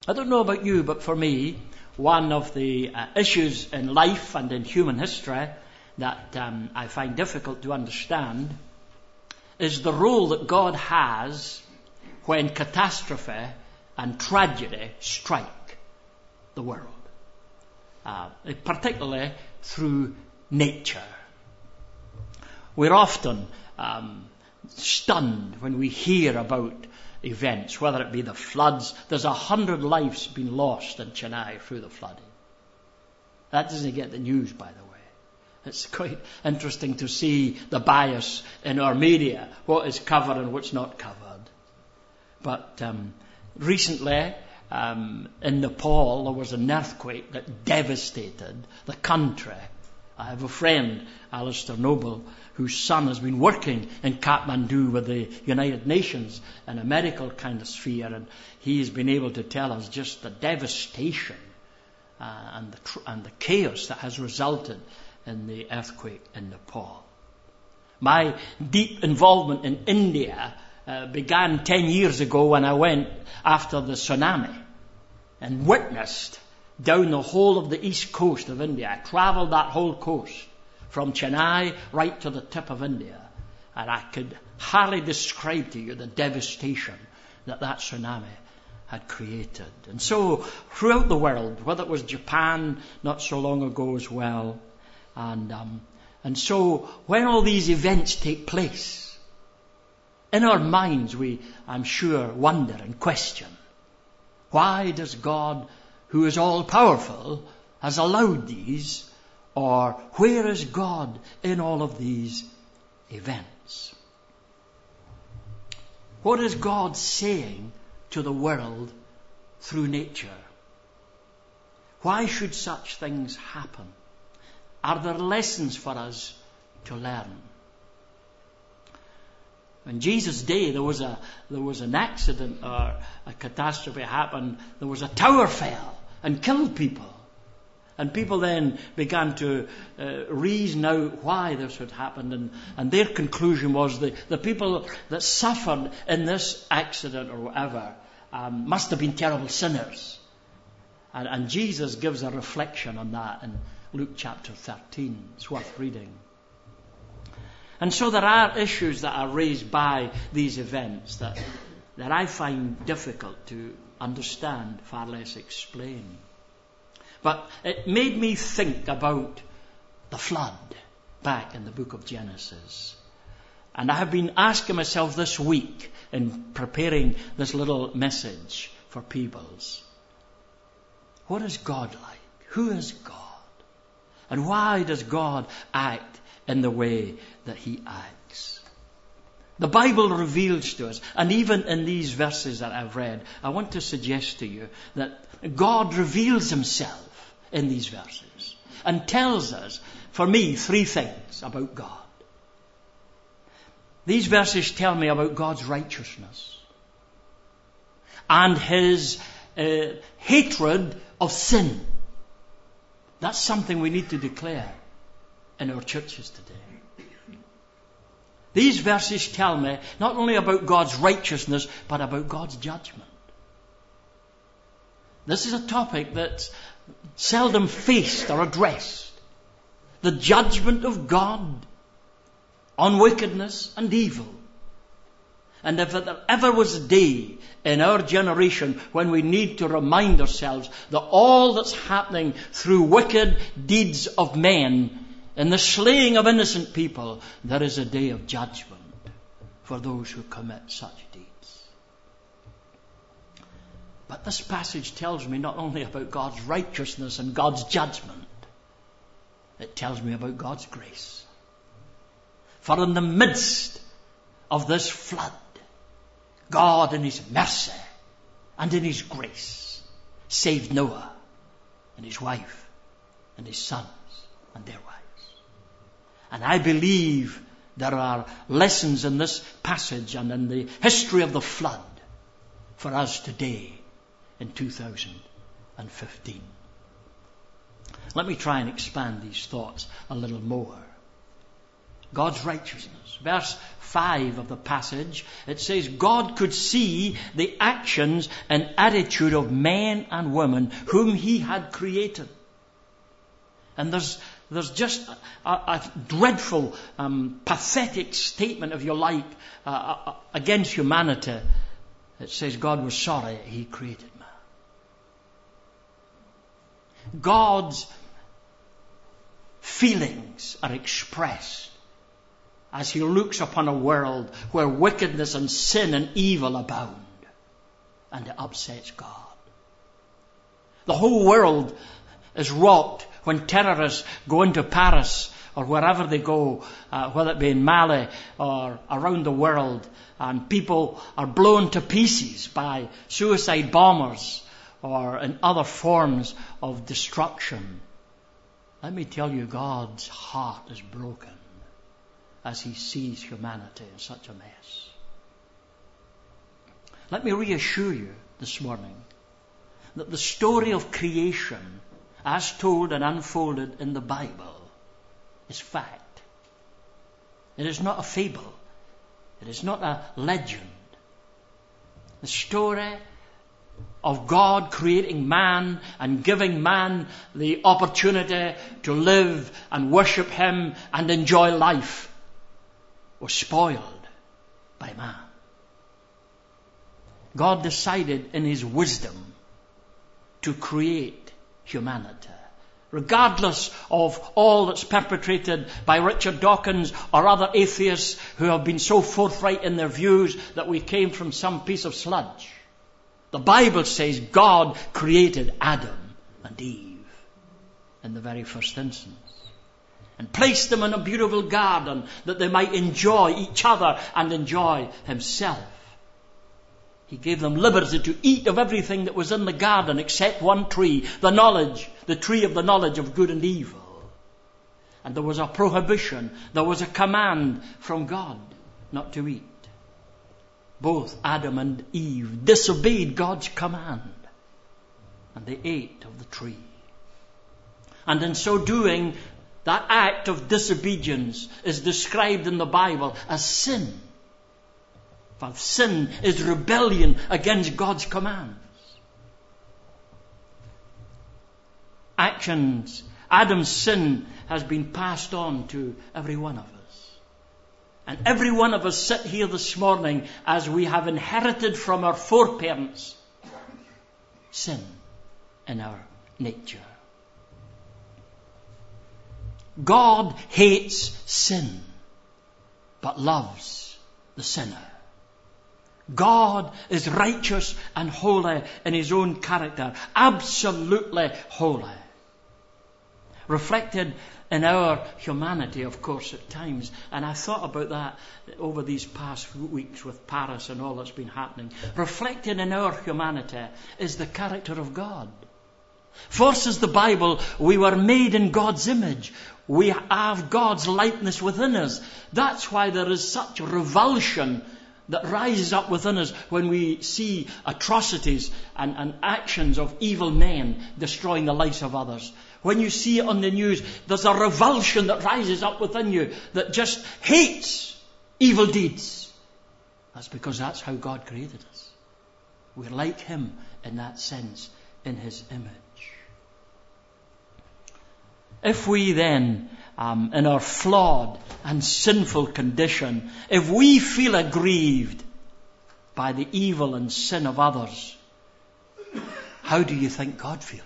I don't know about you, but for me, one of the issues in life and in human history that I find difficult to understand is the role that God has when catastrophe and tragedy strike the world, particularly through nature. We're often stunned when we hear about events, whether it be the floods. There's 100 lives been lost in Chennai through the flooding. That doesn't get the news, by the way. It's quite interesting to see the bias in our media, what is covered and what's not covered. But recently, in Nepal, there was an earthquake that devastated the country. I have a friend, Alistair Noble, whose son has been working in Kathmandu with the United Nations in a medical kind of sphere, and he has been able to tell us just the devastation and the chaos that has resulted in the earthquake in Nepal. My deep involvement in India began 10 years ago when I went after the tsunami and witnessed down the whole of the east coast of India. I travelled that whole coast from Chennai right to the tip of India, and I could hardly describe to you the devastation that tsunami had created. And so throughout the world, whether it was Japan not so long ago as well, and so when all these events take place, in our minds we, I'm sure, wonder and question, why does God, who is all-powerful, has allowed these, or where is God in all of these events? What is God saying to the world through nature? Why should such things happen? Are there lessons for us to learn? In Jesus' day, there was an accident or a catastrophe happened. There was a tower fell and killed people. And people then began to reason out why this had happened. And their conclusion was the people that suffered in this accident or whatever must have been terrible sinners. And Jesus gives a reflection on that in Luke chapter 13. It's worth reading. And so there are issues that are raised by these events that I find difficult to understand, far less explain. But it made me think about the flood back in the book of Genesis. And I have been asking myself this week in preparing this little message for Peebles, what is God like? Who is God? And why does God act in the way that he acts? The Bible reveals to us, and even in these verses that I've read, I want to suggest to you that God reveals himself in these verses and tells us, for me, three things about God. These verses tell me about God's righteousness and his hatred of sin. That's something we need to declare in our churches today. These verses tell me not only about God's righteousness, but about God's judgment. This is a topic that's seldom faced or addressed. The judgment of God on wickedness and evil. And if there ever was a day in our generation when we need to remind ourselves that all that's happening through wicked deeds of men and the slaying of innocent people, there is a day of judgment for those who commit such deeds. But this passage tells me not only about God's righteousness and God's judgment, it tells me about God's grace. For in the midst of this flood, God in his mercy and in his grace saved Noah and his wife and his sons and their wives. And I believe there are lessons in this passage and in the history of the flood for us today in 2015. Let me try and expand these thoughts a little more. God's righteousness. Verse 5 of the passage, it says, God could see the actions and attitude of men and women whom He had created. And there's just a dreadful, pathetic statement, if you like, against humanity. It says God was sorry He created man. God's feelings are expressed as He looks upon a world where wickedness and sin and evil abound, and it upsets God. The whole world is rocked when terrorists go into Paris or wherever they go, whether it be in Mali or around the world, and people are blown to pieces by suicide bombers or in other forms of destruction. Let me tell you, God's heart is broken as He sees humanity in such a mess. Let me reassure you this morning that the story of creation, as told and unfolded in the Bible, is fact. It is not a fable. It is not a legend. The story of God creating man and giving man the opportunity to live and worship Him and enjoy life was spoiled by man. God decided in His wisdom to create humanity, regardless of all that's perpetrated by Richard Dawkins or other atheists who have been so forthright in their views that we came from some piece of sludge. The Bible says God created Adam and Eve in the very first instance, and placed them in a beautiful garden that they might enjoy each other and enjoy Himself. He gave them liberty to eat of everything that was in the garden except one tree, the tree of the knowledge of good and evil. And there was a prohibition, there was a command from God not to eat. Both Adam and Eve disobeyed God's command, and they ate of the tree. And in so doing, that act of disobedience is described in the Bible as sin. For sin is rebellion against God's commands. Adam's sin has been passed on to every one of us. And every one of us sit here this morning as we have inherited from our foreparents sin in our nature. God hates sin, but loves the sinner. God is righteous and holy in His own character, absolutely holy. Reflected in our humanity, of course, at times. And I thought about that over these past weeks with Paris and all that's been happening. Reflected in our humanity is the character of God. For, says the Bible, we were made in God's image. We have God's likeness within us. That's why there is such revulsion that rises up within us when we see atrocities and actions of evil men destroying the lives of others. When you see it on the news, there's a revulsion that rises up within you that just hates evil deeds. That's because that's how God created us. We're like Him in that sense, in His image. If we then, in our flawed and sinful condition, if we feel aggrieved by the evil and sin of others, how do you think God feels?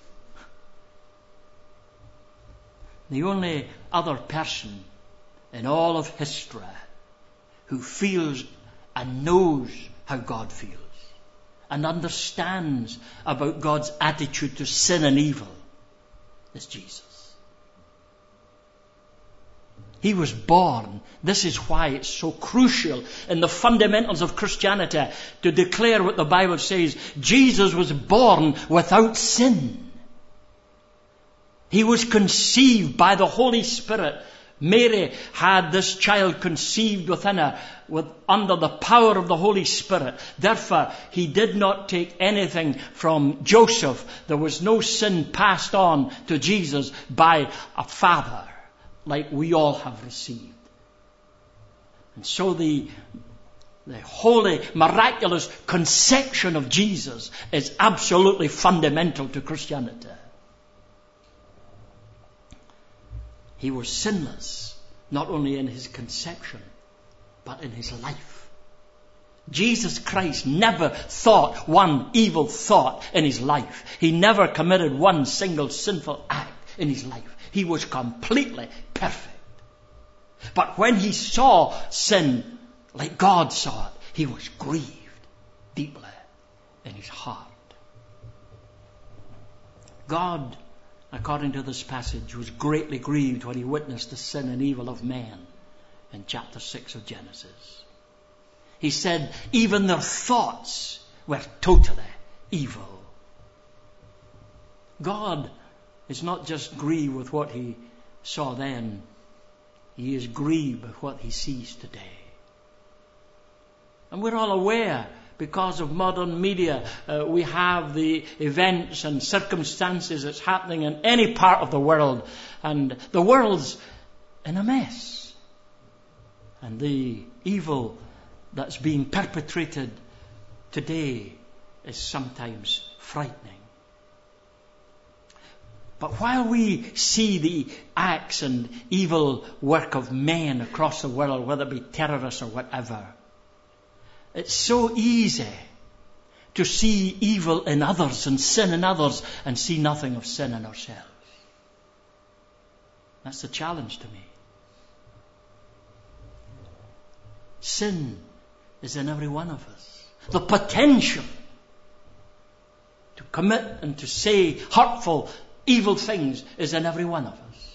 The only other person in all of history who feels and knows how God feels and understands about God's attitude to sin and evil is Jesus. He was born. This is why it's so crucial in the fundamentals of Christianity to declare what the Bible says. Jesus was born without sin. He was conceived by the Holy Spirit. Mary had this child conceived within her under the power of the Holy Spirit. Therefore, He did not take anything from Joseph. There was no sin passed on to Jesus by a father like we all have received. And so the holy, miraculous conception of Jesus is absolutely fundamental to Christianity. He was sinless, not only in his conception, but in his life. Jesus Christ never thought one evil thought in his life. He never committed one single sinful act in his life. He was completely perfect. But when he saw sin like God saw it, he was grieved deeply in his heart. God, according to this passage, was greatly grieved when he witnessed the sin and evil of man in chapter 6 of Genesis. He said, even their thoughts were totally evil. God is not just grieved with what he saw then. He is grieved with what he sees today. And we're all aware, because of modern media, we have the events and circumstances that's happening in any part of the world. And the world's in a mess. And the evil that's being perpetrated today is sometimes frightening. But while we see the acts and evil work of men across the world, whether it be terrorists or whatever, it's so easy to see evil in others and sin in others and see nothing of sin in ourselves. That's the challenge to me. Sin is in every one of us. The potential to commit and to say hurtful, evil things is in every one of us.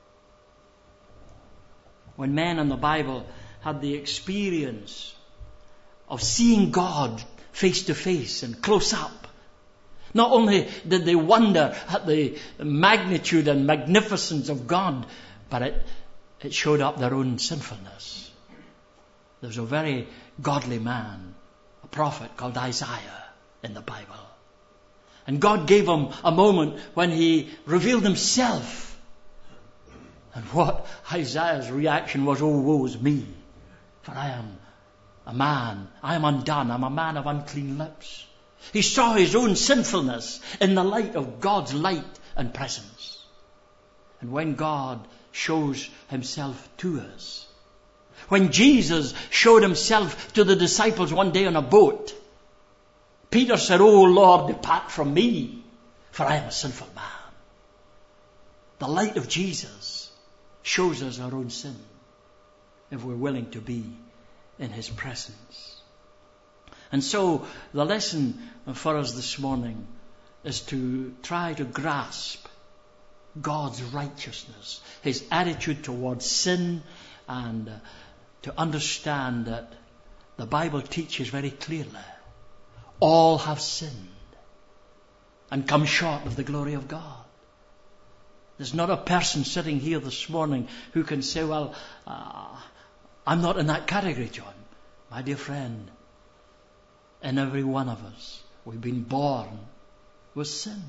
When men in the Bible had the experience of seeing God face to face and close up, not only did they wonder at the magnitude and magnificence of God, but it showed up their own sinfulness. There was a very godly man, a prophet called Isaiah in the Bible. And God gave him a moment when he revealed himself. And what Isaiah's reaction was, oh, woe is me, for I am a man, I am undone, I'm a man of unclean lips. He saw his own sinfulness in the light of God's light and presence. And when God shows himself to us, when Jesus showed himself to the disciples one day on a boat, Peter said, "Oh Lord, depart from me, for I am a sinful man." The light of Jesus shows us our own sin if we're willing to be in his presence. And so the lesson for us this morning is to try to grasp God's righteousness, his attitude towards sin, and to understand that the Bible teaches very clearly, all have sinned and come short of the glory of God. There's not a person sitting here this morning who can say, well, I'm not in that category, John. My dear friend, in every one of us, we've been born with sin.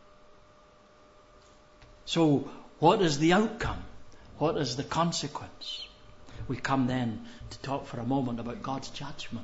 So what is the outcome? What is the consequence? We come then to talk for a moment about God's judgment.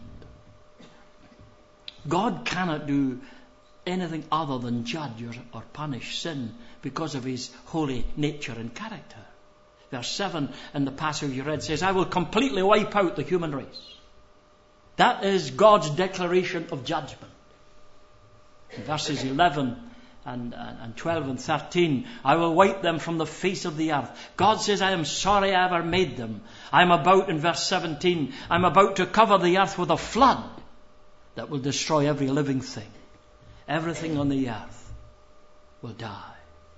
God cannot do anything other than judge or punish sin because of his holy nature and character. Verse 7 in the passage you read says, I will completely wipe out the human race. That is God's declaration of judgment. In verses 11 and 12 and 13, I will wipe them from the face of the earth. God says, I am sorry I ever made them. I'm about, in verse 17, I'm about to cover the earth with a flood that will destroy every living thing. Everything on the earth will die.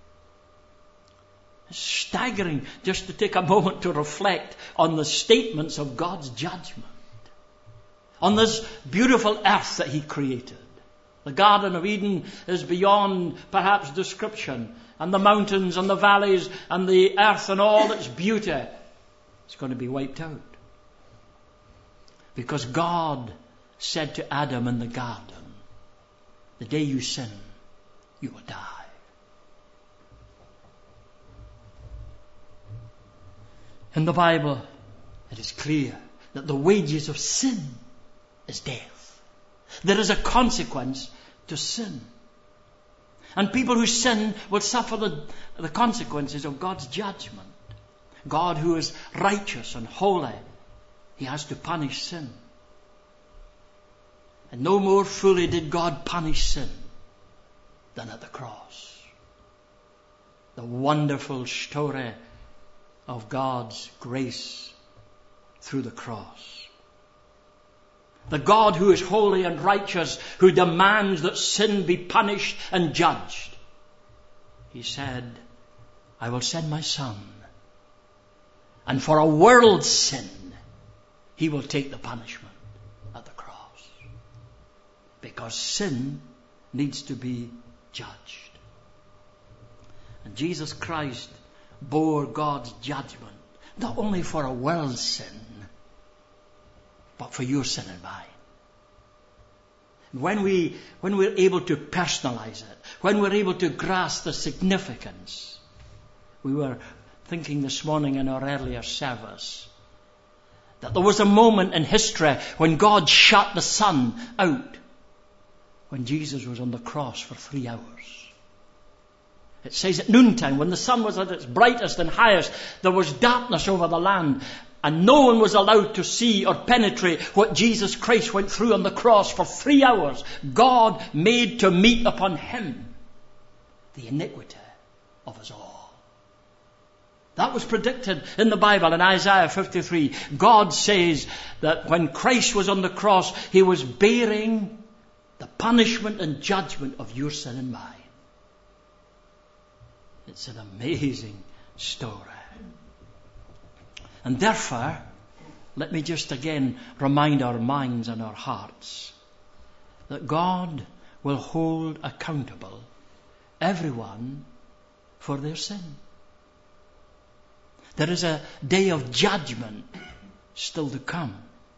It's staggering just to take a moment to reflect on the statements of God's judgment. On this beautiful earth that he created. The Garden of Eden is beyond perhaps description. And the mountains and the valleys and the earth and all its beauty, it's going to be wiped out. Because God said to Adam in the garden, the day you sin, you will die. In the Bible, it is clear that the wages of sin is death. There is a consequence to sin. And people who sin will suffer the consequences of God's judgment. God, who is righteous and holy, He has to punish sin. And no more fully did God punish sin than at the cross. The wonderful story of God's grace through the cross. The God who is holy and righteous, who demands that sin be punished and judged. He said, I will send my Son, and for a world's sin, He will take the punishment at the cross. Because sin needs to be judged. And Jesus Christ bore God's judgment, not only for a world's sin, but for your sin and mine. When we're able to personalize it, when we're able to grasp the significance, we were thinking this morning in our earlier service that there was a moment in history when God shut the sun out when Jesus was on the cross for 3 hours. It says at noontime, when the sun was at its brightest and highest, there was darkness over the land, and no one was allowed to see or penetrate what Jesus Christ went through on the cross for 3 hours. God made to meet upon Him the iniquity of us all. That was predicted in the Bible in Isaiah 53. God says that when Christ was on the cross, He was bearing the punishment and judgment of your sin and mine. It's an amazing story. And therefore, let me just again remind our minds and our hearts that God will hold accountable everyone for their sin. There is a day of judgment still to come.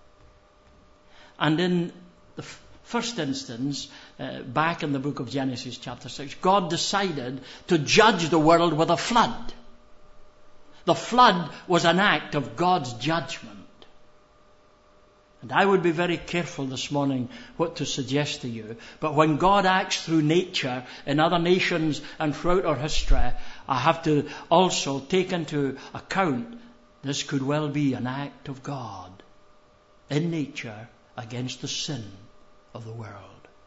And in the first instance, back in the book of Genesis chapter 6, God decided to judge the world with a flood. The flood was an act of God's judgment. And I would be very careful this morning what to suggest to you. But when God acts through nature in other nations and throughout our history, I have to also take into account this could well be an act of God in nature against the sin of the world.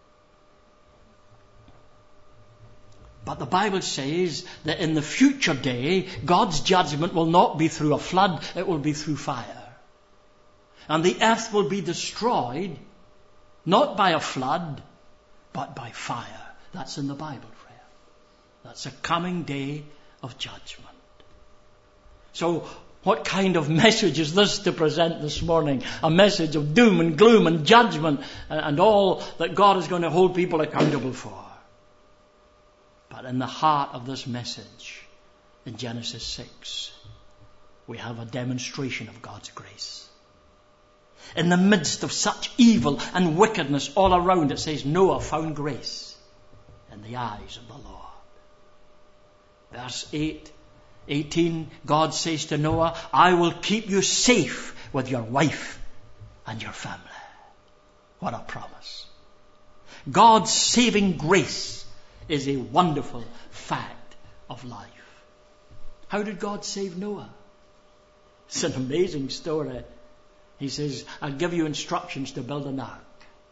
But the Bible says that in the future day, God's judgment will not be through a flood, it will be through fire. And the earth will be destroyed, not by a flood, but by fire. That's in the Bible, friend. That's a coming day of judgment. So, what kind of message is this to present this morning? A message of doom and gloom and judgment and all that God is going to hold people accountable for. But in the heart of this message, in Genesis 6, we have a demonstration of God's grace. In the midst of such evil and wickedness all around, it says Noah found grace in the eyes of the Lord. Verse 18, God says to Noah, I will keep you safe with your wife and your family. What a promise. God's saving grace is a wonderful fact of life. How did God save Noah? It's an amazing story. He says, I'll give you instructions to build an ark.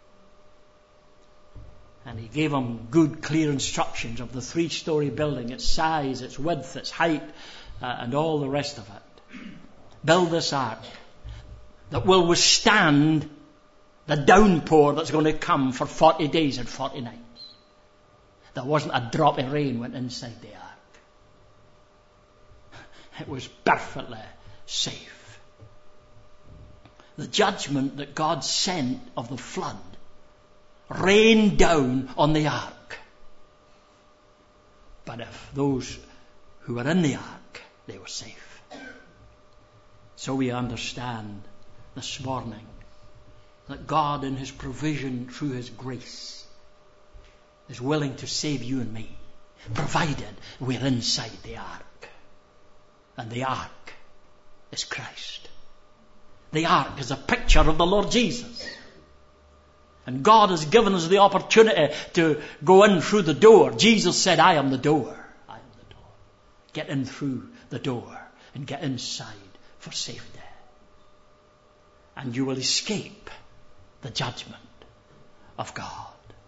And he gave him good, clear instructions of the 3-story building, its size, its width, its height, and all the rest of it. Build this ark that will withstand the downpour that's going to come for 40 days and 40 nights. There wasn't a drop of rain went inside the ark. It was perfectly safe. The judgment that God sent of the flood rained down on the ark. But if those who were in the ark, they were safe. So we understand this morning that God in His provision through His grace is willing to save you and me, provided we're inside the ark. And the ark is Christ. The ark is a picture of the Lord Jesus. And God has given us the opportunity to go in through the door. Jesus said, I am the door. I am the door. Get in through the door and get inside for safety. And you will escape the judgment of God.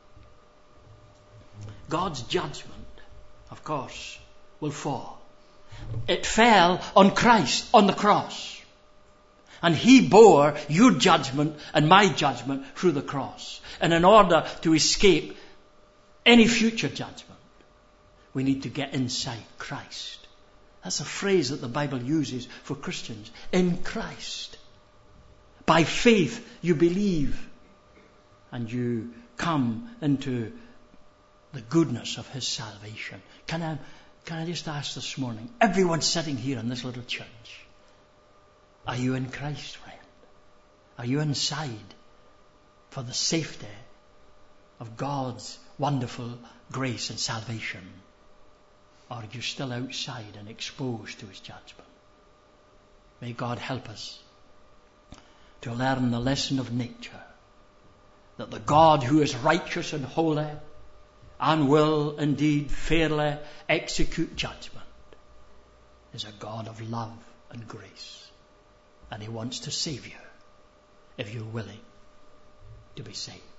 God's judgment, of course, will fall. It fell on Christ on the cross. And He bore your judgment and my judgment through the cross. And in order to escape any future judgment, we need to get inside Christ. That's a phrase that the Bible uses for Christians. In Christ. By faith you believe and you come into the goodness of His salvation. Can I just ask this morning, everyone sitting here in this little church, are you in Christ, friend? Are you inside for the safety of God's wonderful grace and salvation? Or are you still outside and exposed to His judgment? May God help us to learn the lesson of nature, that the God who is righteous and holy and will indeed fairly execute judgment is a God of love and grace. And He wants to save you if you're willing to be saved.